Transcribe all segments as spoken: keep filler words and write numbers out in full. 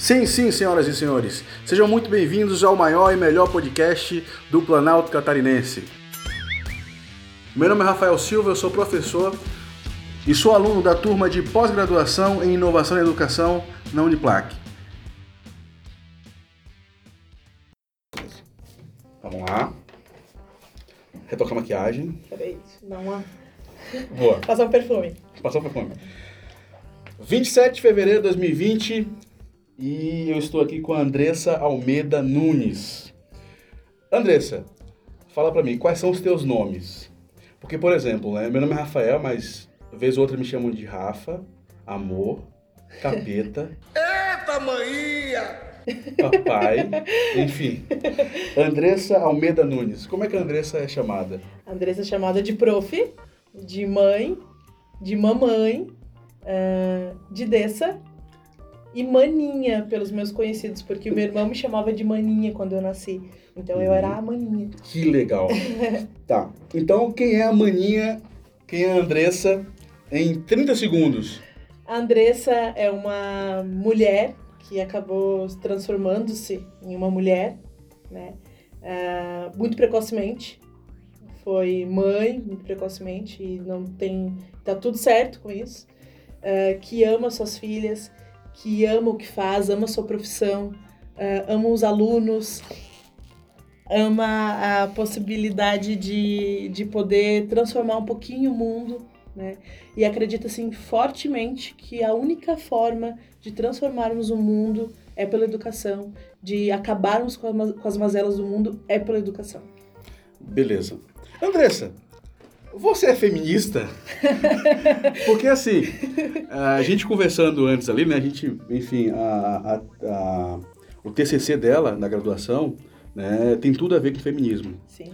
Sim, sim, senhoras e senhores. Sejam muito bem-vindos ao maior e melhor podcast do Planalto Catarinense. Meu nome é Rafael Silva, eu sou professor e sou aluno da turma de pós-graduação em Inovação e Educação na Uniplac. Vamos lá. Retocar a maquiagem. Peraí, dá uma... Boa. Passar um perfume. Passar um perfume. vinte e sete de fevereiro de dois mil e vinte e eu estou aqui com a Andressa Almeida Nunes. Andressa, fala pra mim, quais são os teus nomes? Porque, por exemplo, né, meu nome é Rafael, mas vez ou outra me chamam de Rafa, Amor, Capeta... Eita, maninha! Papai, enfim. Andressa Almeida Nunes. Como é que a Andressa é chamada? A Andressa é chamada de prof, de mãe, de mamãe, uh, de Dessa e Maninha, pelos meus conhecidos, porque o meu irmão me chamava de Maninha quando eu nasci. Então eu era a Maninha. Que legal. Tá, então quem é a Maninha, quem é a Andressa em trinta segundos? A Andressa é uma mulher que acabou transformando-se em uma mulher, né? Uh, muito precocemente. Foi mãe muito precocemente e não tem... Tá tudo certo com isso. Uh, que ama suas filhas, que ama o que faz, ama a sua profissão, uh, ama os alunos, ama a possibilidade de, de poder transformar um pouquinho o mundo, né? E acredita assim, fortemente que a única forma de transformarmos o mundo é pela educação, de acabarmos com, a, com as mazelas do mundo é pela educação. Beleza. Andressa, você é feminista? Porque assim, a gente conversando antes ali, né, a gente, enfim, a, a, a, o T C C dela, na graduação, né, tem tudo a ver com feminismo. Sim.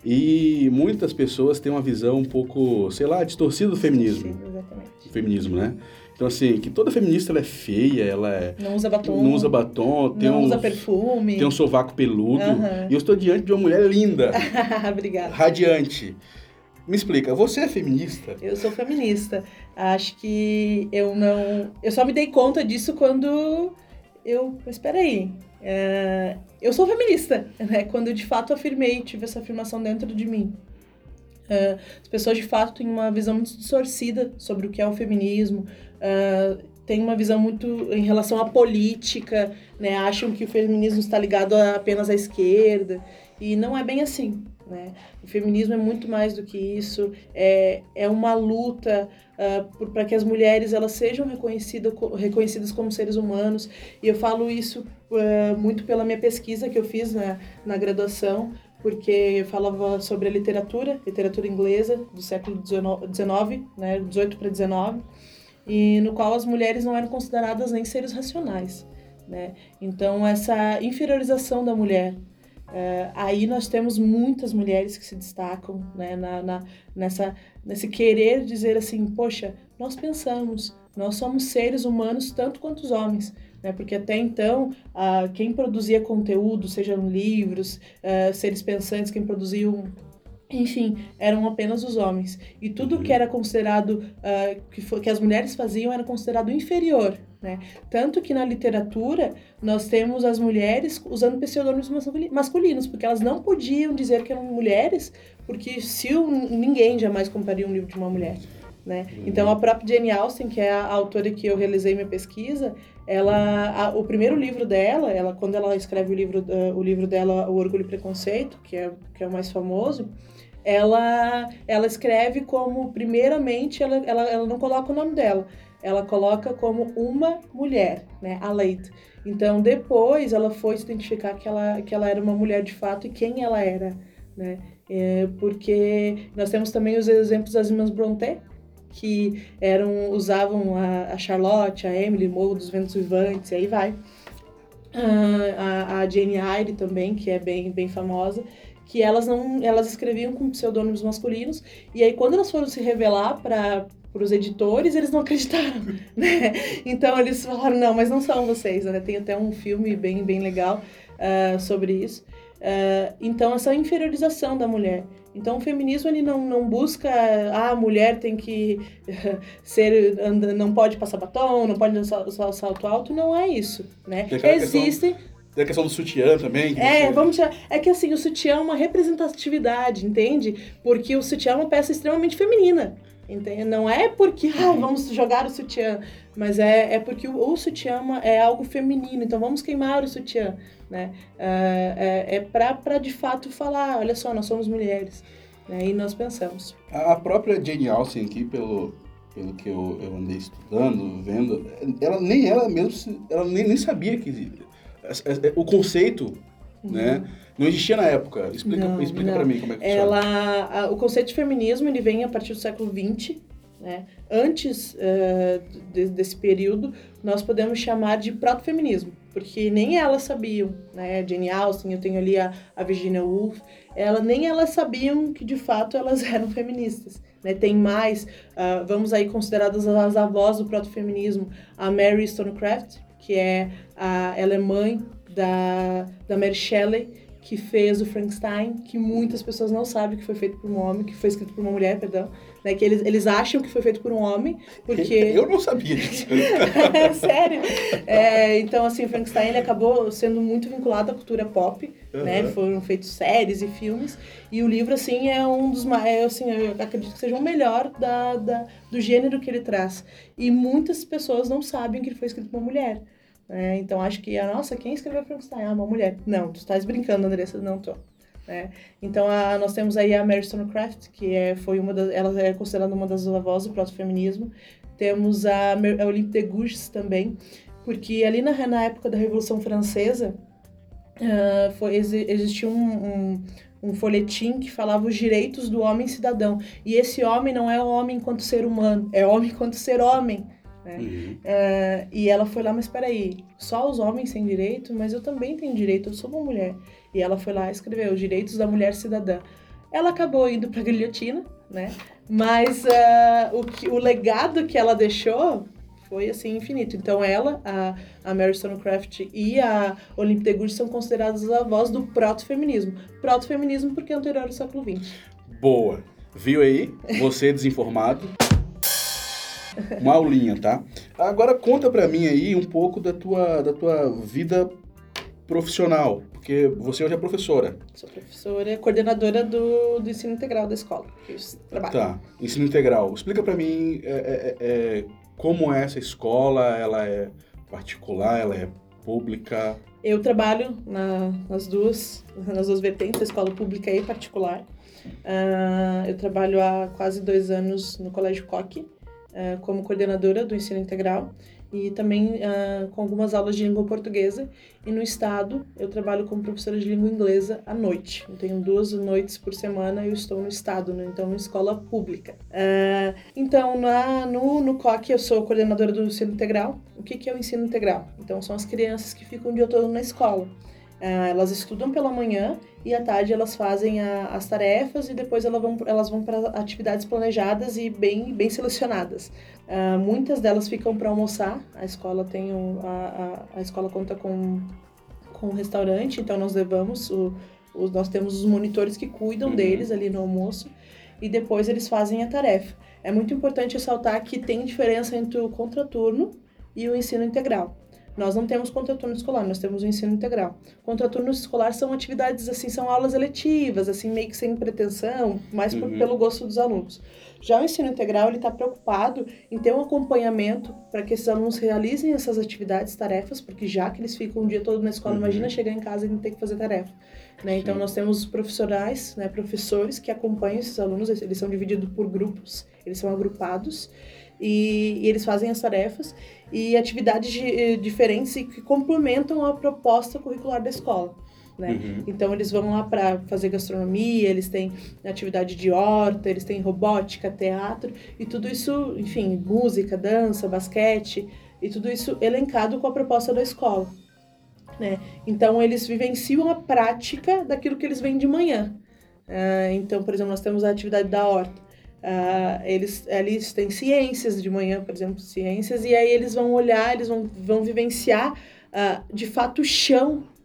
E muitas pessoas têm uma visão um pouco, sei lá, distorcida do feminismo. Sim, exatamente. Do feminismo, né? Então, assim, que toda feminista ela é feia, ela é... Não usa batom. Não usa batom. Tem não um, usa perfume. Tem um sovaco peludo. Uhum. E eu estou diante de uma mulher linda. Obrigada. Radiante. Me explica, você é feminista? Eu sou feminista. Acho que eu não... Eu só me dei conta disso quando eu... Mas espera aí. É... Eu sou feminista, né? Quando eu de fato afirmei, tive essa afirmação dentro de mim. Uh, as pessoas de fato têm uma visão muito distorcida sobre o que é o feminismo, uh, têm uma visão muito em relação à política, né? Acham que o feminismo está ligado a, apenas à esquerda, e não é bem assim, né? O feminismo é muito mais do que isso, é, é uma luta uh, para que as mulheres elas sejam reconhecidas, reconhecidas como seres humanos, e eu falo isso uh, muito pela minha pesquisa que eu fiz na, na graduação, porque eu falava sobre a literatura, literatura inglesa do século dezenove, né, dezoito para dezenove, e no qual as mulheres não eram consideradas nem seres racionais, né? Então, essa inferiorização da mulher, é, aí nós temos muitas mulheres que se destacam, né, na, na, nessa, nesse querer dizer assim, poxa, nós pensamos, nós somos seres humanos tanto quanto os homens, né? Porque até então, uh, quem produzia conteúdo, sejam livros, uh, seres pensantes, quem produziam, enfim, eram apenas os homens. E tudo que era considerado, uh, que, foi, que as mulheres faziam era considerado inferior, né? Tanto que na literatura nós temos as mulheres usando pseudônimos masculinos, porque elas não podiam dizer que eram mulheres, porque se um, ninguém jamais compraria um livro de uma mulher, né? Então a própria Jane Austen, que é a autora que eu realizei minha pesquisa, ela, a, o primeiro livro dela, ela, quando ela escreve o livro, uh, o livro dela, O Orgulho e Preconceito, que é, que é o mais famoso, ela, ela escreve como, primeiramente, ela, ela, ela não coloca o nome dela, ela coloca como uma mulher, né, a Leite. Então, depois, ela foi se identificar que ela, que ela era uma mulher de fato e quem ela era, né, é, porque nós temos também os exemplos das irmãs Brontë, que eram, usavam a, a Charlotte, a Emily, Morro dos Ventos Vivantes, e aí vai. Uh, a, a Jane Eyre também, que é bem, bem famosa, que elas, não, elas escreviam com pseudônimos masculinos, e aí quando elas foram se revelar para os editores, eles não acreditaram, né? Então eles falaram, não, mas não são vocês, né? Tem até um filme bem, bem legal uh, sobre isso. Uh, então, essa inferiorização da mulher. Então, o feminismo ele não, não busca, ah, a mulher tem que ser, não pode passar batom, não pode usar salto alto, não é isso, né? Existem... Questão... Tem a questão do sutiã também. Que é, você... vamos tirar. É que assim, o sutiã é uma representatividade, entende? Porque o sutiã é uma peça extremamente feminina. Entende? Não é porque, ah, vamos jogar o sutiã, mas é, é porque o, o sutiã é algo feminino, então vamos queimar o sutiã, né? É, é, é pra, pra de fato falar, olha só, nós somos mulheres, né? E nós pensamos. A própria Jane Austen aqui, pelo, pelo que eu, eu andei estudando, vendo, ela nem ela mesmo, ela nem, nem sabia que... O conceito, uhum. né, não existia na época. Explica, não, explica não. Pra mim como é que Ela, a, o conceito de feminismo ele vem a partir do século vinte, né? Antes uh, de, desse período, nós podemos chamar de proto-feminismo, porque nem elas sabiam, né? Jane Austen, eu tenho ali a, a Virginia Woolf, ela, nem elas sabiam que de fato elas eram feministas. Né? Tem mais, uh, vamos aí consideradas as avós do proto-feminismo, a Mary Wollstonecraft, que é a, ela é mãe da, da Mary Shelley, que fez o Frankenstein, que muitas pessoas não sabem que foi feito por um homem, que foi escrito por uma mulher, perdão, né? Que eles, eles acham que foi feito por um homem, porque... Eu não sabia disso. Sério? É, então, assim, o Frankenstein ele acabou sendo muito vinculado à cultura pop, uhum. né? Foram feitos séries e filmes, e o livro, assim, é um dos mais... Assim, eu acredito que seja o melhor da, da, do gênero que ele traz. E muitas pessoas não sabem que ele foi escrito por uma mulher. É, então acho que, nossa, quem escreveu Frankenstein? Ah, uma mulher. Não, tu estás brincando, Andressa, não tô. É, então a, nós temos aí a Mary Wollstonecraft, que é, foi uma das, ela é considerada uma das avós do proto-feminismo. Temos a, a Olympe de Gouges também, porque ali na, na época da Revolução Francesa uh, foi, existia um, um, um folhetim que falava os direitos do homem cidadão. E esse homem não é o homem enquanto ser humano, é homem enquanto ser homem. Né? Uhum. Uh, e ela foi lá, mas peraí, só os homens têm direito, mas eu também tenho direito, eu sou uma mulher. E ela foi lá e escreveu os direitos da mulher cidadã. Ela acabou indo pra guilhotina, né? Mas uh, o, que, o legado que ela deixou foi assim infinito. Então ela, a, a Mary Wollstonecraft e a Olympe de Gouges são consideradas as avós do proto-feminismo. Proto-feminismo porque é anterior ao século vinte. Boa. Viu aí? Você desinformado. Uma aulinha, tá? Agora conta pra mim aí um pouco da tua, da tua vida profissional, porque você hoje é professora. Sou professora, coordenadora do, do ensino integral da escola que eu trabalho. Tá, ensino integral. Explica pra mim é, é, é, como é essa escola, ela é particular, ela é pública? Eu trabalho na, nas, duas, nas duas vertentes, a escola pública e particular. Uh, eu trabalho há quase dois anos no Colégio Coque, Uh, como coordenadora do ensino integral e também uh, com algumas aulas de língua portuguesa. E no estado, eu trabalho como professora de língua inglesa à noite. Eu tenho duas noites por semana e eu estou no estado, né? Então, na escola pública. Uh, então, na, no, no Coque, eu sou coordenadora do ensino integral. O que, que é o ensino integral? Então, são as crianças que ficam o dia todo na escola. Uh, elas estudam pela manhã e à tarde elas fazem a, as tarefas e depois elas vão, elas vão para atividades planejadas e bem, bem selecionadas. Uh, muitas delas ficam para almoçar. A escola tem um, a, a, a escola conta com, com um restaurante, então nós levamos o, o, nós temos os monitores que cuidam uhum. deles ali no almoço e depois eles fazem a tarefa. É muito importante ressaltar que tem diferença entre o contraturno e o ensino integral. Nós não temos contraturno escolar, nós temos o ensino integral. Contraturno escolar são atividades, assim, são aulas eletivas, assim, meio que sem pretensão, mais uhum. por, pelo gosto dos alunos. Já o ensino integral, ele está preocupado em ter um acompanhamento para que esses alunos realizem essas atividades, tarefas, porque já que eles ficam o dia todo na escola, uhum. imagina chegar em casa e não ter que fazer tarefa. Né? Então, nós temos profissionais, né, professores que acompanham esses alunos, eles são divididos por grupos, eles são agrupados, E, e eles fazem as tarefas e atividades de, diferentes que complementam a proposta curricular da escola, né? Uhum. Então, eles vão lá para fazer gastronomia, eles têm atividade de horta, eles têm robótica, teatro, e tudo isso, enfim, música, dança, basquete, e tudo isso elencado com a proposta da escola, né? Então, eles vivenciam a prática daquilo que eles veem de manhã. Uh, então, por exemplo, nós temos a atividade da horta. Uh, eles, eles têm ciências de manhã, por exemplo, ciências, e aí eles vão olhar, eles vão, vão vivenciar uh, de fato o chão,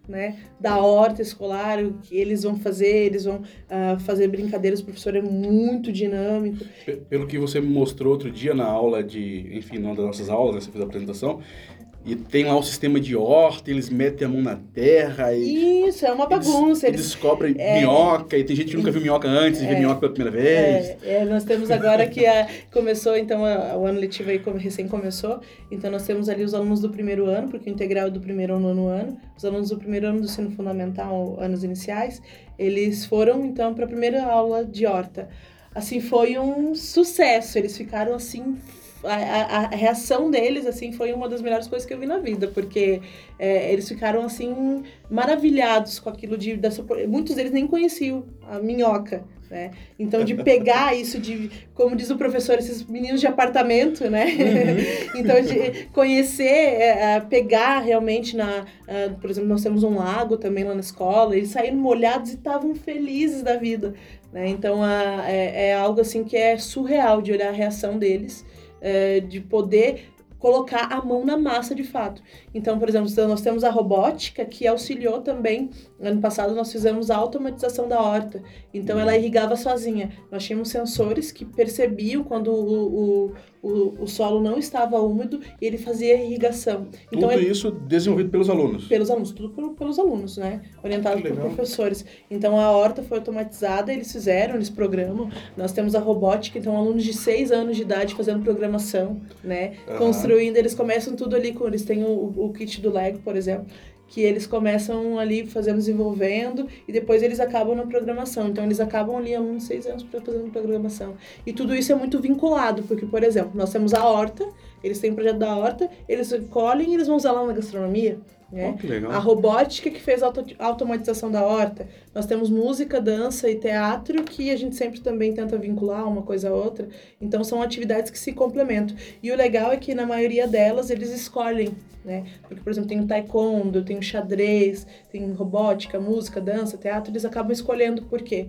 né, da horta escolar, o que eles vão fazer, eles vão uh, fazer brincadeiras, o professor é muito dinâmico. Pelo que você me mostrou outro dia na aula de, enfim, numa das nossas aulas, né, você fez a apresentação, e tem lá o sistema de horta, eles metem a mão na terra e... Isso, é uma bagunça. Eles, eles descobrem é, minhoca, e tem gente que nunca viu minhoca antes, e é, vê minhoca pela primeira vez. É, é, nós temos agora que a, começou, então, a, o ano letivo aí como recém começou, então nós temos ali os alunos do primeiro ano, porque o integral é do primeiro ao nono ano, os alunos do primeiro ano do ensino fundamental, anos iniciais, eles foram, então, para a primeira aula de horta. Assim, foi um sucesso, eles ficaram, assim... A, a, a reação deles, assim, foi uma das melhores coisas que eu vi na vida, porque é, eles ficaram, assim, maravilhados com aquilo de... Dessa, muitos deles nem conheciam a minhoca, né? Então, de pegar isso, de, como diz o professor, esses meninos de apartamento, né? Uhum. Então, de conhecer, é, pegar realmente na... Uh, por exemplo, nós temos um lago também lá na escola, eles saíram molhados e estavam felizes da vida, né? Então, a, é, é algo, assim, que é surreal de olhar a reação deles, É, de poder colocar a mão na massa de fato. Então, por exemplo, nós temos a robótica que auxiliou também. Ano passado nós fizemos a automatização da horta. Então ela irrigava sozinha. Nós tínhamos sensores que percebiam quando o, o, o, o solo não estava úmido e ele fazia a irrigação. Então, tudo ele, isso desenvolvido pelos alunos? Pelos alunos, tudo por, pelos alunos, né? Orientado por professores. Então a horta foi automatizada, eles fizeram, eles programam. Nós temos a robótica, então alunos de seis anos de idade fazendo programação, né? Uhum. Construindo, eles começam tudo ali, com, eles têm o, o kit do Lego, por exemplo, que eles começam ali fazendo, desenvolvendo, e depois eles acabam na programação. Então, eles acabam ali há uns seis anos fazendo programação. E tudo isso é muito vinculado, porque, por exemplo, nós temos a horta, eles têm o projeto da horta, eles colhem e eles vão usar lá na gastronomia. Né? Oh, que legal. A robótica que fez a auto- automatização da horta. Nós temos música, dança e teatro que a gente sempre também tenta vincular uma coisa a outra. Então são atividades que se complementam. E o legal é que na maioria delas eles escolhem, né? Porque, por exemplo, tem o taekwondo, tem o xadrez, tem robótica, música, dança, teatro. Eles acabam escolhendo por quê?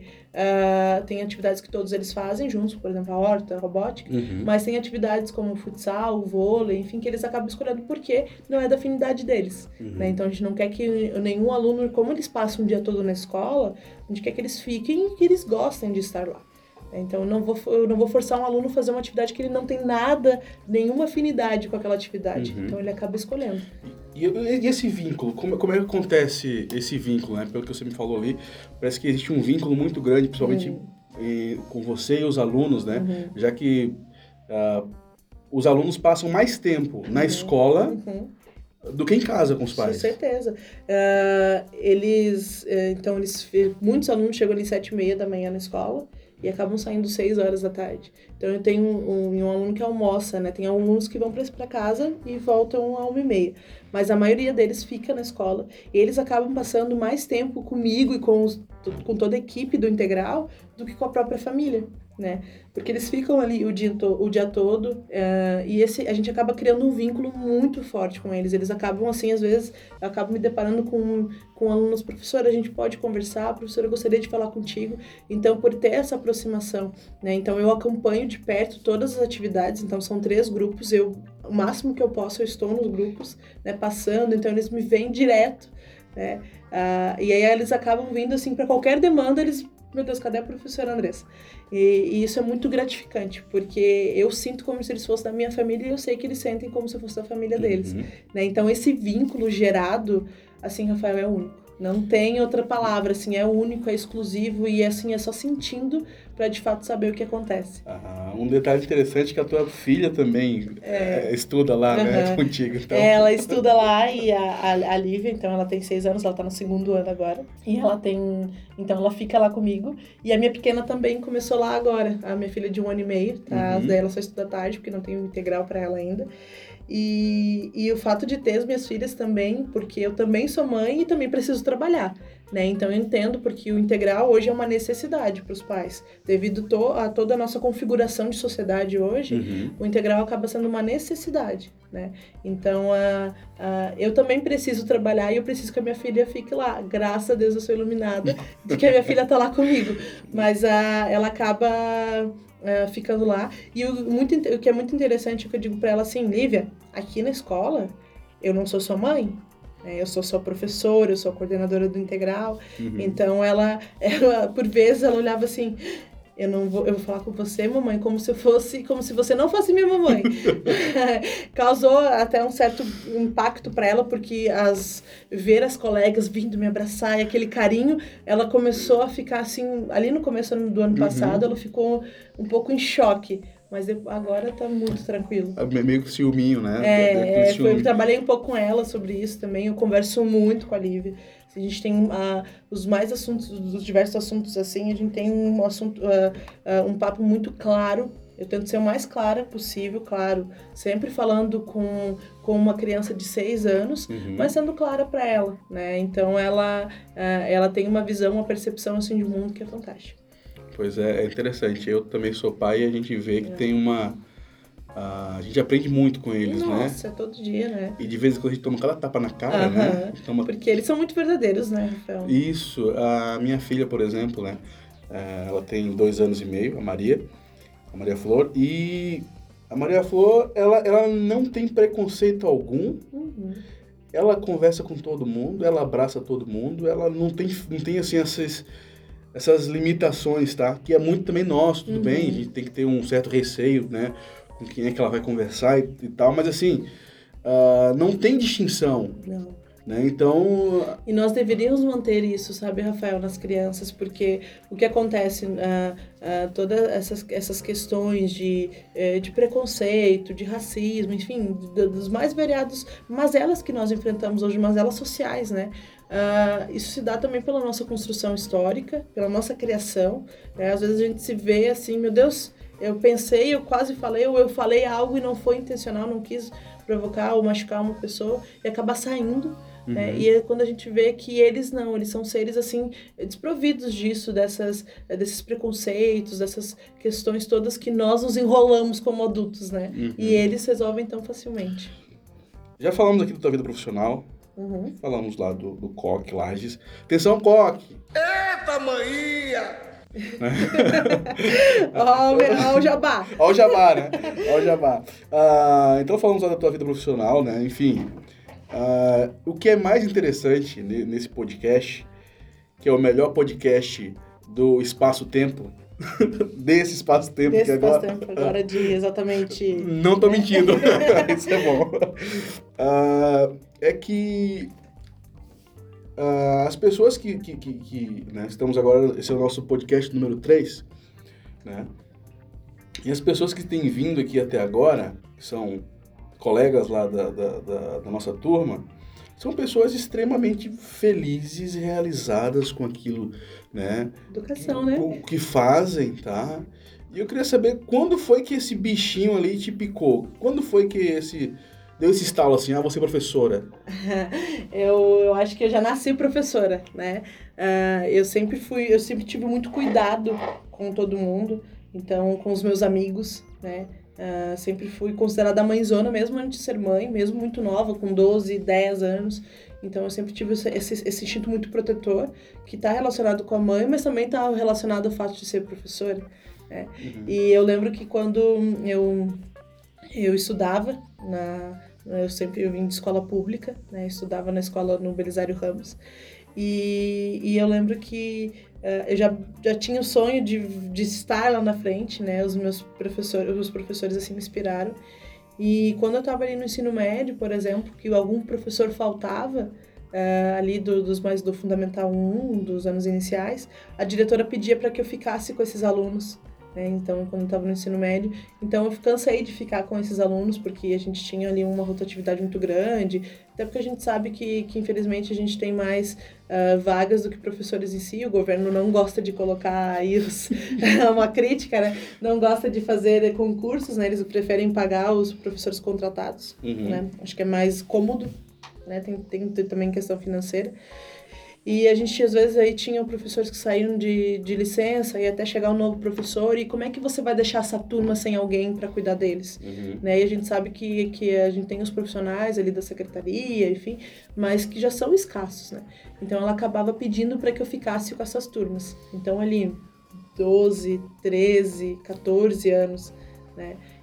Uh, tem atividades que todos eles fazem juntos, por exemplo, a horta, a robótica. Uhum. Mas tem atividades como o futsal, o vôlei, enfim, que eles acabam escolhendo porque não é da afinidade deles. Uhum. Né? Então a gente não quer que nenhum aluno, como eles passam o dia todo na escola, a gente quer que eles fiquem e que eles gostem de estar lá. Então eu não vou, eu não vou forçar um aluno a fazer uma atividade que ele não tem nada, nenhuma afinidade com aquela atividade. Uhum. Então ele acaba escolhendo. E, e esse vínculo, como, como é que acontece esse vínculo, né? Pelo que você me falou ali, parece que existe um vínculo muito grande, principalmente uhum. e, com você e os alunos, né? Uhum. Já que uh, os alunos passam mais tempo na uhum. escola uhum. do que em casa com os pais. Com certeza. Uh, eles, uh, então, eles, muitos alunos chegam ali sete e meia da manhã na escola e acabam saindo seis horas da tarde. Então, eu tenho um, um, um aluno que almoça, né? Tem alunos que vão para casa e voltam a uma e meia. Mas a maioria deles fica na escola. E eles acabam passando mais tempo comigo e com, os, com toda a equipe do Integral do que com a própria família, né? Porque eles ficam ali o dia, to- o dia todo uh, e esse, a gente acaba criando um vínculo muito forte com eles. Eles acabam, assim, às vezes, eu acabo me deparando com, com alunos, professora, a gente pode conversar, professora, eu gostaria de falar contigo. Então, por ter essa aproximação, né? Então, eu acompanho de perto todas as atividades, então são três grupos, eu, o máximo que eu posso, eu estou nos grupos, né, passando, então eles me veem direto, né? Uh, e aí eles acabam vindo, assim, para qualquer demanda, eles... Meu Deus, cadê a professora Andressa? E, e isso é muito gratificante, porque eu sinto como se eles fossem da minha família e eu sei que eles sentem como se eu fosse da família deles. Uhum. Né? Então, esse vínculo gerado, assim, Rafael, é único. Não tem outra palavra, assim, é único, é exclusivo e, assim, é só sentindo para de fato saber o que acontece. Ah, um detalhe interessante é que a tua filha também é, é, estuda lá, uhum. né, contigo. Então. Ela estuda lá e a, a, a Lívia, então ela tem seis anos, ela tá no segundo ano agora. E ela tem, então ela fica lá comigo. E a minha pequena também começou lá agora, a minha filha de um ano e meio, tá? Uhum. Daí ela só estuda tarde, porque não tem um integral para ela ainda. E, e o fato de ter as minhas filhas também, porque eu também sou mãe e também preciso trabalhar, né? Então eu entendo porque o integral hoje é uma necessidade para os pais. Devido to, a toda a nossa configuração de sociedade hoje, uhum. o integral acaba sendo uma necessidade, né? Então a, a, eu também preciso trabalhar e eu preciso que a minha filha fique lá. Graças a Deus eu sou iluminada de que a minha filha está lá comigo. Mas a, ela acaba... Uh, ficando lá. E o, muito, o que é muito interessante é que eu digo pra ela assim, Lívia, aqui na escola, eu não sou sua mãe, né? Eu sou só professora, eu sou a coordenadora do integral. Uhum. Então, ela, ela, por vezes, ela olhava assim... Eu não vou, eu vou falar com você, mamãe, como se eu fosse, como se você não fosse minha mamãe. Causou até um certo impacto para ela, porque as, ver as colegas vindo me abraçar e aquele carinho, ela começou a ficar assim, ali no começo do ano passado, uhum. ela ficou um pouco em choque. Mas agora tá muito tranquilo. É meio que ciúminho, né? É, é foi, eu trabalhei um pouco com ela sobre isso também, eu converso muito com a Lívia. A gente tem uh, os mais assuntos, os diversos assuntos assim, a gente tem um assunto, uh, uh, um papo muito claro. Eu tento ser o mais clara possível, claro, sempre falando com, com uma criança de seis anos, uhum. mas sendo clara para ela, né? Então ela, uh, ela tem uma visão, uma percepção assim de mundo que é fantástica. Pois é, é interessante. Eu também sou pai e a gente vê que é. tem uma... Uh, a gente aprende muito com eles, Nossa, né? Nossa, todo dia, né? E de vez em quando a gente toma cada tapa na cara, uh-huh. né? Toma... Porque eles são muito verdadeiros, né, Rafael? Isso. A minha filha, por exemplo, né? Ela tem dois anos e meio, a Maria, a Maria Flor. E a Maria Flor, ela, ela não tem preconceito algum. Uhum. Ela conversa com todo mundo, ela abraça todo mundo. Ela não tem, não tem assim, essas... essas limitações, tá? Que é muito também nosso, tudo uhum. bem? A gente tem que ter um certo receio, né? Com quem é que ela vai conversar e, e tal, mas assim, uh, não tem distinção. Não. Né? Então... E nós deveríamos manter isso, sabe, Rafael, nas crianças, porque o que acontece, uh, uh, todas essas, essas questões de, uh, de preconceito, de racismo, enfim, de, dos mais variados mazelas que nós enfrentamos hoje, mazelas sociais, né? Uh, isso se dá também pela nossa construção histórica, pela nossa criação, né? Às vezes a gente se vê assim, meu Deus, eu pensei, eu quase falei, ou eu falei algo e não foi intencional, não quis provocar ou machucar uma pessoa e acabar saindo. Uhum. Né? E é quando a gente vê que eles não, eles são seres assim, desprovidos disso, dessas, desses preconceitos, dessas questões todas que nós nos enrolamos como adultos, né? Uhum. E eles resolvem tão facilmente. Já falamos aqui da tua vida profissional, uhum. falamos lá do, do Coque Lages. Atenção, Coque! Eita, maninha! Ó o jabá. Ó o jabá, né? Ó o jabá. Uh, então falamos lá da tua vida profissional, né? Enfim... Uh, o que é mais interessante nesse podcast, que é o melhor podcast do espaço-tempo, desse espaço-tempo desse que agora... espaço-tempo, agora de exatamente... Não tô mentindo, isso é bom. Uh, é que uh, as pessoas que, que, que, que né, estamos agora, esse é o nosso podcast número três, né? E as pessoas que têm vindo aqui até agora, que são... colegas lá da, da, da, da nossa turma, são pessoas extremamente felizes e realizadas com aquilo, né? Educação, que, né? O que fazem, tá? E eu queria saber quando foi que esse bichinho ali te picou? Quando foi que esse... deu esse estalo assim, ah, você é professora? eu, eu acho que eu já nasci professora, né? Uh, eu sempre fui, eu sempre tive muito cuidado com todo mundo, então com os meus amigos, né? Uh, sempre fui considerada mãezona, mesmo antes de ser mãe, mesmo muito nova, com doze, dez anos. Então, eu sempre tive esse, esse, esse instinto muito protetor, que está relacionado com a mãe, mas também está relacionado ao fato de ser professora. Né? Uhum. E eu lembro que quando eu, eu estudava, na, eu sempre eu vim de escola pública, né? Eu estudava na escola no Belisário Ramos, e, e eu lembro que uh, eu já, já tinha o sonho de, de estar lá na frente, né? Os meus professores, os professores assim me inspiraram. E quando eu estava ali no ensino médio, por exemplo, que algum professor faltava, uh, ali do, dos mais do Fundamental um, dos anos iniciais, a diretora pedia para que eu ficasse com esses alunos. Né? Então, quando eu estava no ensino médio, então eu cansei de ficar com esses alunos, porque a gente tinha ali uma rotatividade muito grande, até porque a gente sabe que, que infelizmente, a gente tem mais uh, vagas do que professores em si, o governo não gosta de colocar aí os, uma crítica, né? Não gosta de fazer concursos, né? Eles preferem pagar os professores contratados, uhum. né? Acho que é mais cômodo, né? Tem, tem, tem também questão financeira. E a gente, às vezes, aí tinha professores que saíram de, de licença e até chegar um novo professor. E como é que você vai deixar essa turma sem alguém para cuidar deles? Uhum. Né? E a gente sabe que, que a gente tem os profissionais ali da secretaria, enfim, mas que já são escassos, né? Então, ela acabava pedindo para que eu ficasse com essas turmas. Então, ali, doze, treze, quatorze anos, né?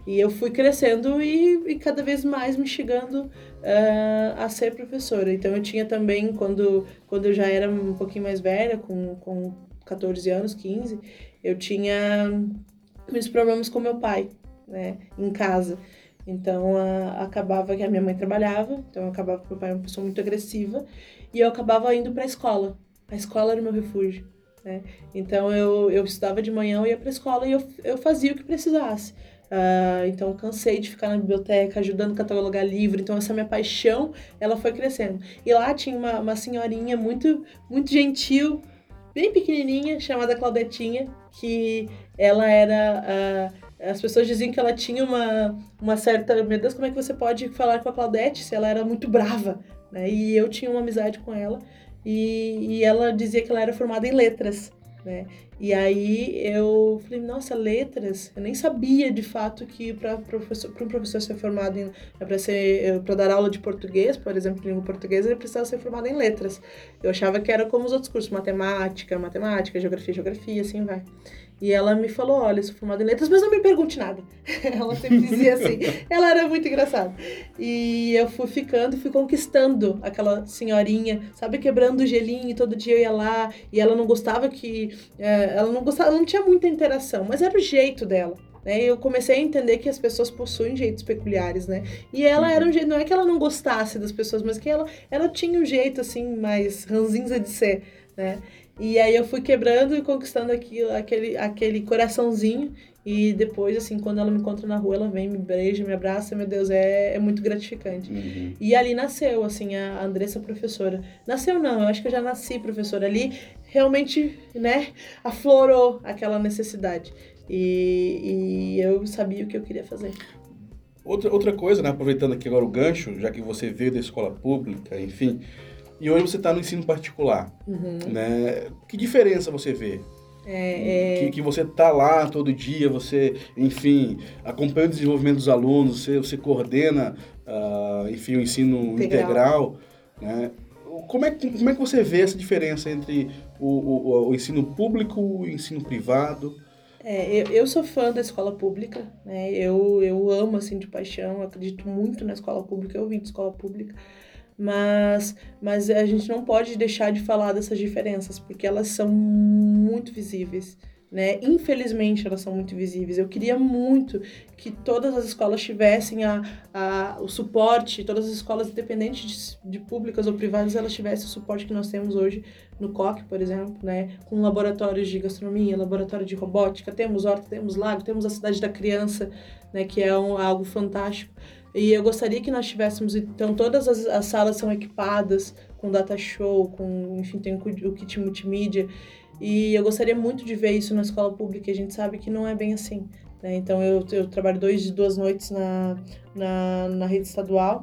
E eu fui crescendo e, e cada vez mais me chegando uh, a ser professora. Então eu tinha também, quando, quando eu já era um pouquinho mais velha, com, com catorze anos, quinze, eu tinha muitos problemas com meu pai, né, em casa. Então, uh, acabava que a minha mãe trabalhava, então acabava que meu pai era uma pessoa muito agressiva, e eu acabava indo para a escola. A escola era o meu refúgio, né? Então, eu, eu estudava de manhã, eu ia para a escola e eu, eu fazia o que precisasse. Uh, então, cansei de ficar na biblioteca, ajudando a catalogar livro. Então, essa minha paixão, ela foi crescendo. E lá tinha uma, uma senhorinha muito, muito gentil, bem pequenininha, chamada Claudetinha, que ela era... Uh, as pessoas diziam que ela tinha uma, uma certa... Meu Deus, como é que você pode falar com a Claudete se ela era muito brava, né? E eu tinha uma amizade com ela. E, e ela dizia que ela era formada em letras, né? E aí eu falei, nossa, letras? Eu nem sabia de fato que para professor, para um professor ser formado em... Para ser, para dar aula de português, por exemplo, língua portuguesa, ele precisava ser formado em letras. Eu achava que era como os outros cursos, matemática, matemática, geografia, geografia, assim vai. E ela me falou, olha, eu sou formada em letras, mas não me pergunte nada. Ela sempre dizia assim. Ela era muito engraçada. E eu fui ficando, fui conquistando aquela senhorinha, sabe, quebrando o gelinho, todo dia eu ia lá. E ela não gostava que... É, ela não gostava, não tinha muita interação, mas era o jeito dela. Né? Eu comecei a entender que as pessoas possuem jeitos peculiares, né? E ela era um jeito... Não é que ela não gostasse das pessoas, mas que ela, ela tinha um jeito, assim, mais ranzinza de ser, né? E aí eu fui quebrando e conquistando aquilo, aquele, aquele coraçãozinho. E depois, assim, quando ela me encontra na rua, ela vem, me beija, me abraça. Meu Deus, é, é muito gratificante. Uhum. E ali nasceu, assim, a Andressa professora. Nasceu não, eu acho que eu já nasci professora. Ali realmente, né, aflorou aquela necessidade. E, e eu sabia o que eu queria fazer. Outra, outra coisa, né, aproveitando aqui agora o gancho, já que você veio da escola pública, enfim... E hoje você está no ensino particular, uhum. né? Que diferença você vê? É, é... Que, que você está lá todo dia, você, enfim, acompanha o desenvolvimento dos alunos, você, você coordena, uh, enfim, o ensino integral, integral, né? Como é, como é que você vê essa diferença entre o, o, o ensino público e o ensino privado? É, eu, eu sou fã da escola pública, né? Eu, eu amo, assim, de paixão, eu acredito muito na escola pública, eu vim de escola pública. Mas, mas a gente não pode deixar de falar dessas diferenças, porque elas são muito visíveis, né? Infelizmente, elas são muito visíveis. Eu queria muito que todas as escolas tivessem a, a, o suporte, todas as escolas, independentes de, de públicas ou privadas, elas tivessem o suporte que nós temos hoje no C O C, por exemplo, né? Com laboratórios de gastronomia, laboratório de robótica, temos horta, temos lago, temos a cidade da criança, né? Que é um, algo fantástico. E eu gostaria que nós tivéssemos, então, todas as, as salas são equipadas com data show, com, enfim, tem o, o kit multimídia. E eu gostaria muito de ver isso na escola pública, e a gente sabe que não é bem assim, né? Então, eu, eu trabalho dois, duas noites na, na, na rede estadual,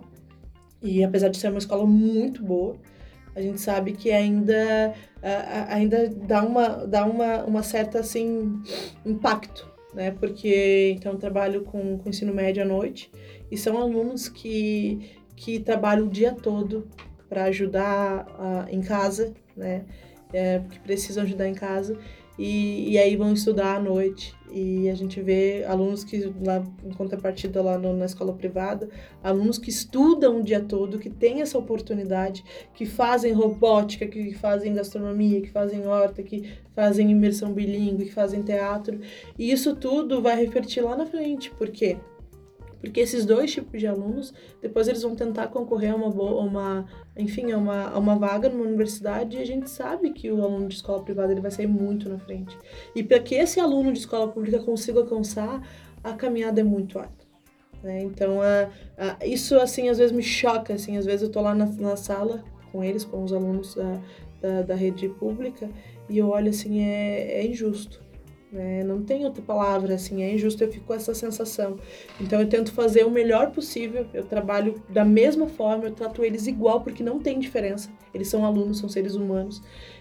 e apesar de ser uma escola muito boa, a gente sabe que ainda, a, ainda dá, uma, dá uma, uma certa, assim, impacto, né? Porque, então, eu trabalho com, com ensino médio à noite, e são alunos que, que trabalham o dia todo para ajudar uh, em casa, né? É, que precisam ajudar em casa, e, e aí vão estudar à noite. E a gente vê alunos que, lá, em contrapartida lá no, na escola privada, alunos que estudam o dia todo, que têm essa oportunidade, que fazem robótica, que fazem gastronomia, que fazem horta, que fazem imersão bilíngue, que fazem teatro. E isso tudo vai refletir lá na frente. Por quê? Porque esses dois tipos de alunos, depois eles vão tentar concorrer a uma, uma, enfim, a uma, a uma vaga numa universidade, e a gente sabe que o aluno de escola privada ele vai sair muito na frente. E para que esse aluno de escola pública consiga alcançar, a caminhada é muito árdua, né? Então, a, a, isso, assim, às vezes me choca, assim, às vezes eu tô lá na, na sala com eles, com os alunos da, da, da rede pública, e eu olho, assim, é, é injusto. É, não tem outra palavra, assim, é injusto, eu fico com essa sensação. Então eu tento fazer o melhor possível, eu trabalho da mesma forma, eu trato eles igual, porque não tem diferença. Eles são alunos, são seres humanos,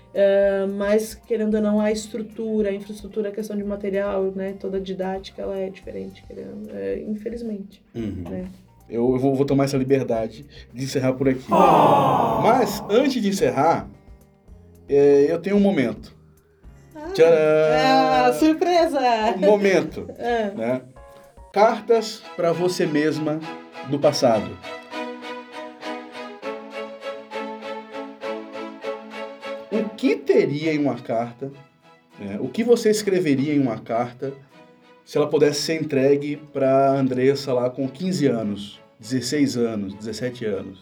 uh, mas querendo ou não, a estrutura, a infraestrutura, a questão de material, né, toda a didática, ela é diferente, querendo, é, infelizmente. Uhum. Né? Eu vou, vou tomar essa liberdade de encerrar por aqui. Oh! Mas, antes de encerrar, é, eu tenho um momento. Ah, surpresa! Um momento, é. né? Cartas para você mesma do passado. O que teria em uma carta, né? O que você escreveria em uma carta se ela pudesse ser entregue para a Andressa lá com quinze anos, dezesseis anos, dezessete anos?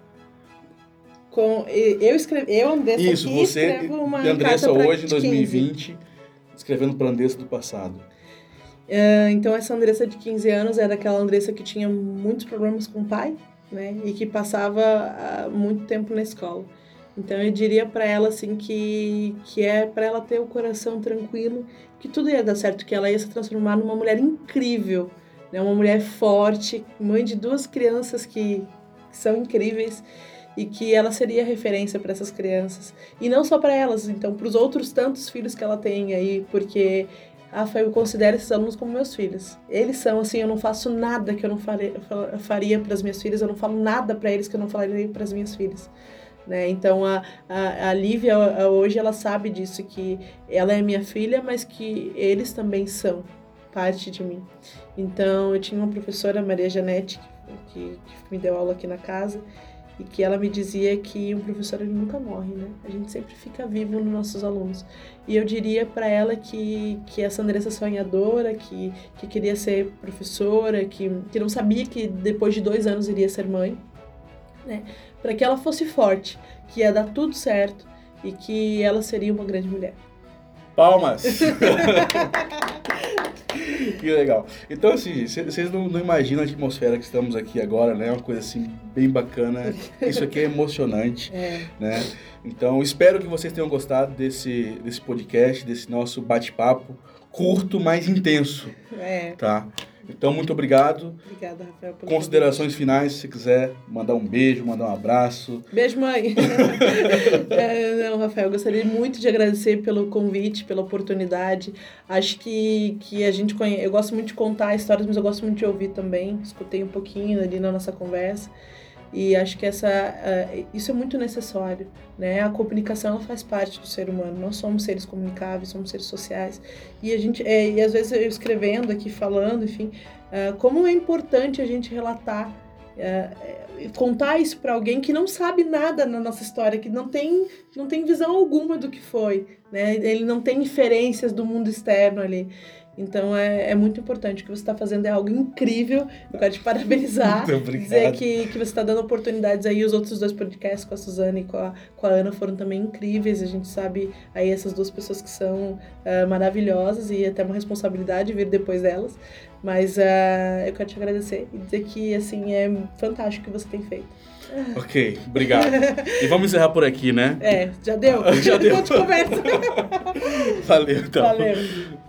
Com, eu escrevi, eu Andressa Isso, aqui você escrevo uma e Andressa carta hoje, em dois mil e quinze. vinte, escrevendo para Andressa do passado. Uh, então essa Andressa de quinze anos era aquela Andressa que tinha muitos problemas com o pai, né? E que passava uh, muito tempo na escola. Então eu diria para ela assim que, que é para ela ter o coração tranquilo, que tudo ia dar certo, que ela ia se transformar numa mulher incrível, né? Uma mulher forte, mãe de duas crianças que, que são incríveis, e que ela seria referência para essas crianças. E não só para elas, então para os outros tantos filhos que ela tem aí, porque Rafa, eu considero esses alunos como meus filhos. Eles são assim, eu não faço nada que eu não faria, faria para as minhas filhas, eu não falo nada para eles que eu não falaria para as minhas filhas. Né? Então a, a, a Lívia hoje ela sabe disso, que ela é minha filha, mas que eles também são parte de mim. Então eu tinha uma professora, Maria Janete, que, que me deu aula aqui na casa, e que ela me dizia que um professor ele nunca morre, né? A gente sempre fica vivo nos nossos alunos. E eu diria para ela que, que essa Andressa sonhadora, que, que queria ser professora, que, que não sabia que depois de dois anos iria ser mãe, né? Para que ela fosse forte, que ia dar tudo certo e que ela seria uma grande mulher. Palmas! Que legal. Então, assim, vocês não, não imaginam a atmosfera que estamos aqui agora, né? Uma coisa, assim, bem bacana. Isso aqui é emocionante, é. né? Então, espero que vocês tenham gostado desse, desse podcast, desse nosso bate-papo curto, mas intenso. É. Tá? Então, muito obrigado. Obrigada, Rafael. Pelo Considerações finais, se você quiser mandar um beijo, mandar um abraço. Beijo, mãe. é, não, Rafael, eu gostaria muito de agradecer pelo convite, pela oportunidade. Acho que, que a gente conhece. Eu gosto muito de contar histórias, mas eu gosto muito de ouvir também. Escutei um pouquinho ali na nossa conversa. E acho que essa, uh, isso é muito necessário, né? A comunicação ela faz parte do ser humano. Nós somos seres comunicáveis, somos seres sociais. E a gente, é, e às vezes eu escrevendo aqui, falando, enfim, uh, como é importante a gente relatar, uh, contar isso para alguém que não sabe nada na nossa história, que não tem, não tem visão alguma do que foi, né? Ele não tem inferências do mundo externo ali. Então, é, é muito importante. O que você está fazendo é algo incrível. Eu quero te parabenizar. Muito obrigado. Dizer que, que você está dando oportunidades aí. Os outros dois podcasts com a Suzana e com a, com a Ana foram também incríveis. A gente sabe aí essas duas pessoas que são uh, maravilhosas e até uma responsabilidade vir depois delas. Mas uh, eu quero te agradecer e dizer que, assim, é fantástico o que você tem feito. Ok, obrigado. E vamos encerrar por aqui, né? É, já deu? Já deu. Conversa. Valeu, então. Valeu.